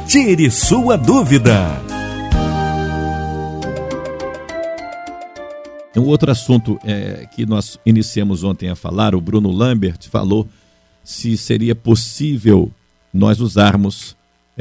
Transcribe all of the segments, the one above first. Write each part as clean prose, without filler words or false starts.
Tire sua dúvida. Um outro assunto que nós iniciamos ontem a falar, o Bruno Lambert falou se seria possível nós usarmos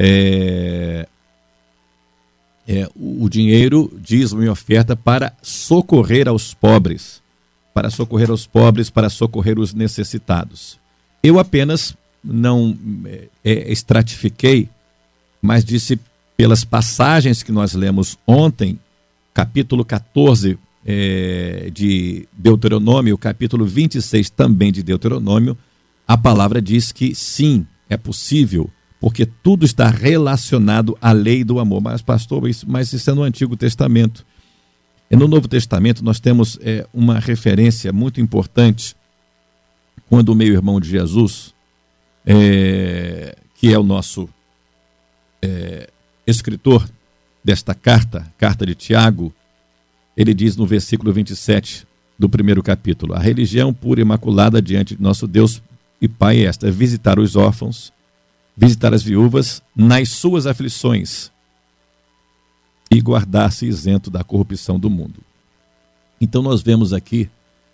o dinheiro, dízimo e oferta para socorrer aos pobres, para socorrer os necessitados. Eu apenas não estratifiquei, mas disse pelas passagens que nós lemos ontem, capítulo 14 de Deuteronômio, capítulo 26 também de Deuteronômio, a palavra diz que sim, é possível, porque tudo está relacionado à lei do amor. Mas, pastor, mas isso é no Antigo Testamento. E no Novo Testamento nós temos uma referência muito importante, quando o meio-irmão de Jesus, que é o nosso escritor desta carta de Tiago, ele diz no versículo 27 do primeiro capítulo: a religião pura e imaculada diante de nosso Deus e Pai é esta, visitar os órfãos, visitar as viúvas nas suas aflições e guardar-se isento da corrupção do mundo. Então nós vemos aqui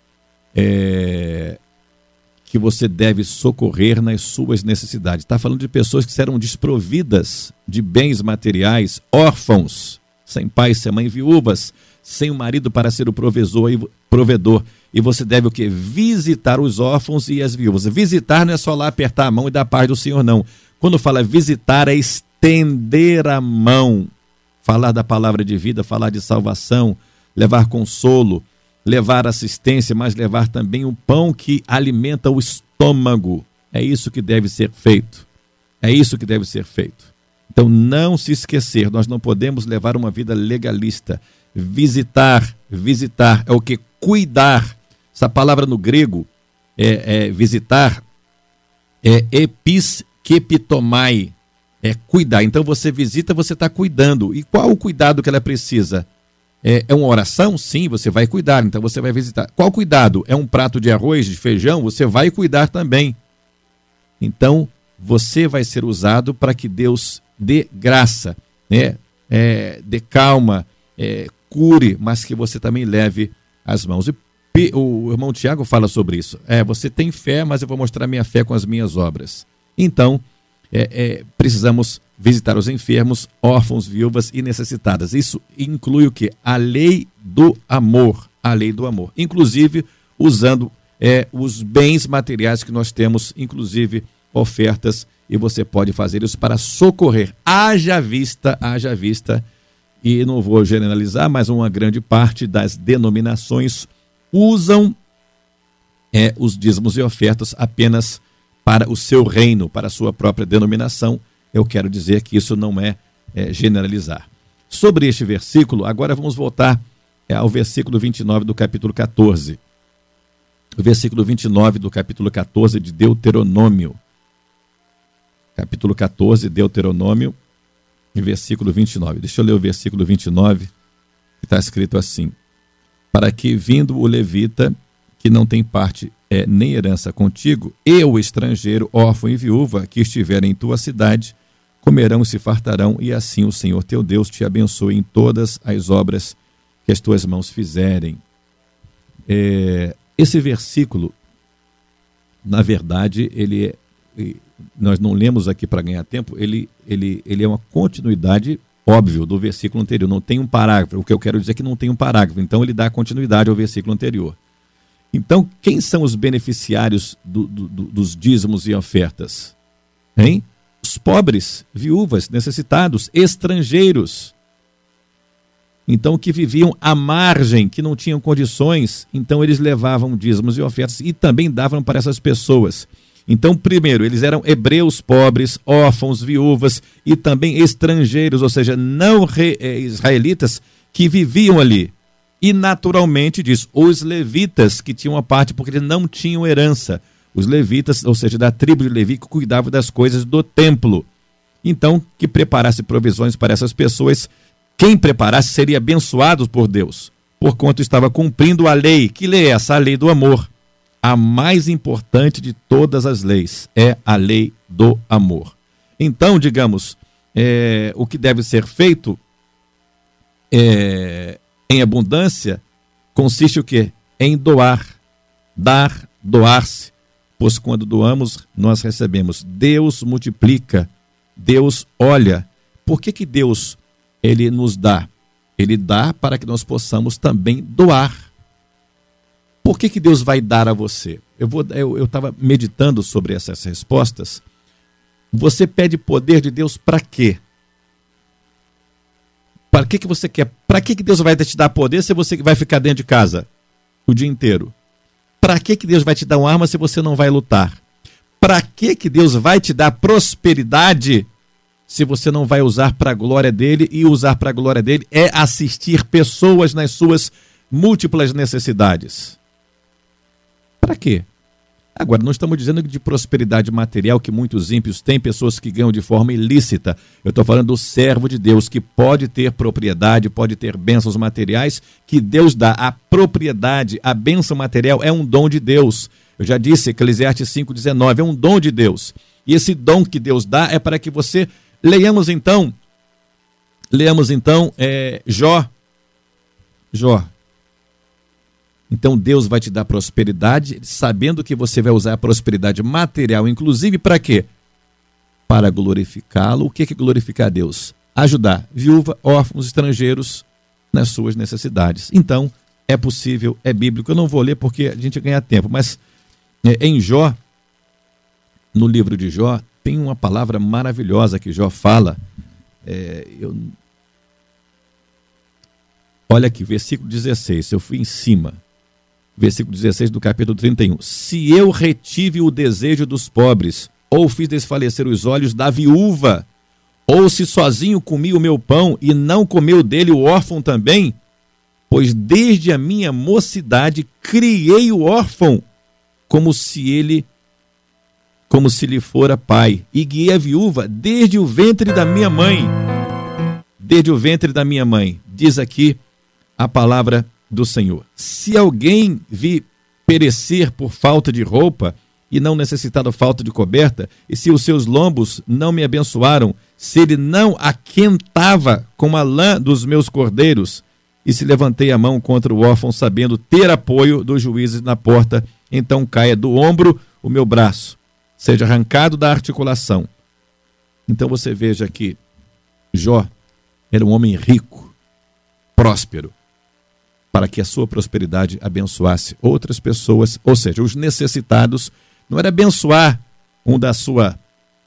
que você deve socorrer nas suas necessidades. Está falando de pessoas que serão desprovidas de bens materiais, órfãos, sem pai, sem mãe, viúvas, sem o marido para ser o provedor. E você deve o quê? Visitar os órfãos e as viúvas. Visitar não é só lá apertar a mão e dar a paz do Senhor, não. Quando fala visitar, é estender a mão, falar da palavra de vida, falar de salvação, levar consolo, levar assistência, mas levar também o pão que alimenta o estômago. É isso que deve ser feito. É isso que deve ser feito. Então, não se esquecer, nós não podemos levar uma vida legalista. Visitar é o que? Cuidar. Essa palavra no grego, visitar, é episkeptomai, é cuidar. Então, você visita, você está cuidando. E qual o cuidado que ela precisa? É uma oração? Sim, você vai cuidar, então você vai visitar. Qual cuidado? É um prato de arroz, de feijão? Você vai cuidar também. Então, você vai ser usado para que Deus dê graça, né? Dê calma, cure, mas que você também leve as mãos. E o irmão Tiago fala sobre isso. Você tem fé, mas eu vou mostrar minha fé com as minhas obras. Então, precisamos visitar os enfermos, órfãos, viúvas e necessitadas. Isso inclui o quê? A lei do amor. A lei do amor. Inclusive, usando os bens materiais que nós temos, inclusive ofertas, e você pode fazer isso para socorrer. Haja vista, e não vou generalizar, mas uma grande parte das denominações usam os dízimos e ofertas apenas para o seu reino, para a sua própria denominação. Eu quero dizer que isso não é generalizar. Sobre este versículo, agora vamos voltar ao versículo 29 do capítulo 14. O versículo 29 do capítulo 14 de Deuteronômio. Capítulo 14, Deuteronômio, versículo 29. Deixa eu ler o versículo 29, que está escrito assim: para que, vindo o levita, que não tem parte nem herança contigo, e o estrangeiro, órfão e viúva, que estiverem em tua cidade, comerão e se fartarão, e assim o Senhor teu Deus te abençoe em todas as obras que as tuas mãos fizerem. Esse versículo, na verdade, nós não lemos aqui para ganhar tempo, ele é uma continuidade, óbvio, do versículo anterior. Não tem um parágrafo. O que eu quero dizer é que não tem um parágrafo. Então, ele dá continuidade ao versículo anterior. Então, quem são os beneficiários dos dízimos e ofertas? Hein? Os pobres, viúvas, necessitados, estrangeiros. Então, que viviam à margem, que não tinham condições, então eles levavam dízimos e ofertas e também davam para essas pessoas. Então, primeiro, eles eram hebreus pobres, órfãos, viúvas e também estrangeiros, ou seja, não israelitas que viviam ali. E naturalmente diz, os levitas que tinham a parte porque eles não tinham herança. Os levitas, ou seja, da tribo de Levi, que cuidavam das coisas do templo. Então, que preparasse provisões para essas pessoas. Quem preparasse seria abençoado por Deus, porquanto estava cumprindo a lei. Que lei é essa? A lei do amor. A mais importante de todas as leis é a lei do amor. Então, digamos, o que deve ser feito em abundância consiste o quê? Em doar, dar, doar-se, pois quando doamos, nós recebemos. Deus multiplica, Deus olha. Por que Deus ele nos dá? Ele dá para que nós possamos também doar. Por que Deus vai dar a você? Eu estava meditando sobre essas respostas. Você pede poder de Deus para quê? Para que você quer? Para que Deus vai te dar poder se você vai ficar dentro de casa o dia inteiro? Para que Deus vai te dar uma arma se você não vai lutar? Para que Deus vai te dar prosperidade se você não vai usar para a glória dele? E usar para a glória dele é assistir pessoas nas suas múltiplas necessidades. Para quê? Agora, não estamos dizendo de prosperidade material que muitos ímpios têm, pessoas que ganham de forma ilícita. Eu estou falando do servo de Deus, que pode ter propriedade, pode ter bênçãos materiais, que Deus dá. A propriedade, a bênção material é um dom de Deus. Eu já disse, Eclesiastes 5,19, é um dom de Deus. E esse dom que Deus dá é para que você... Leamos então Jó. Então Deus vai te dar prosperidade, sabendo que você vai usar a prosperidade material, inclusive para quê? Para glorificá-lo. O que é glorificar a Deus? Ajudar viúva, órfãos, estrangeiros nas suas necessidades. Então, é possível, é bíblico. Eu não vou ler porque a gente ganha tempo, mas em Jó, no livro de Jó, tem uma palavra maravilhosa que Jó fala. Olha aqui, versículo 16, eu fui em cima. Versículo 16 do capítulo 31. Se eu retive o desejo dos pobres, ou fiz desfalecer os olhos da viúva, ou se sozinho comi o meu pão e não comeu dele o órfão também, pois desde a minha mocidade criei o órfão como se lhe fora pai, e guiei a viúva desde o ventre da minha mãe. Desde o ventre da minha mãe, diz aqui a palavra do Senhor. Se alguém vir perecer por falta de roupa e não necessitar da falta de coberta, e se os seus lombos não me abençoaram, se ele não aquentava com a lã dos meus cordeiros, e se levantei a mão contra o órfão, sabendo ter apoio dos juízes na porta, então caia do ombro o meu braço, seja arrancado da articulação. Então você veja que Jó era um homem rico, próspero, para que a sua prosperidade abençoasse outras pessoas, ou seja, os necessitados. Não era abençoar um da sua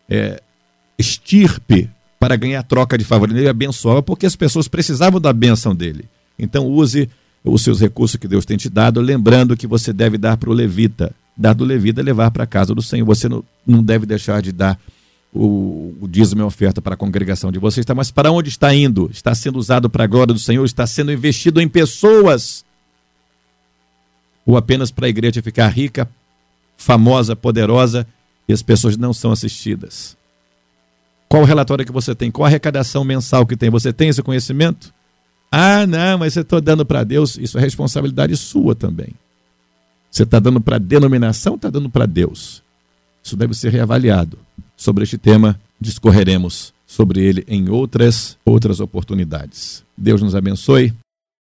estirpe para ganhar troca de favor, ele abençoava porque as pessoas precisavam da bênção dele. Então use os seus recursos que Deus tem te dado, lembrando que você deve dar para o levita. Dar do levita é levar para a casa do Senhor. Você não deve deixar de dar o dízimo e a oferta para a congregação de vocês, mas para onde está indo? Está sendo usado para a glória do Senhor? Está sendo investido em pessoas? Ou apenas para a igreja ficar rica, famosa, poderosa, e as pessoas não são assistidas? Qual o relatório que você tem? Qual a arrecadação mensal que tem? Você tem esse conhecimento? Ah, não, mas você está dando para Deus. Isso é responsabilidade sua também. Você está dando para a denominação ou está dando para Deus? Isso deve ser reavaliado. Sobre este tema, discorreremos sobre ele em outras oportunidades. Deus nos abençoe.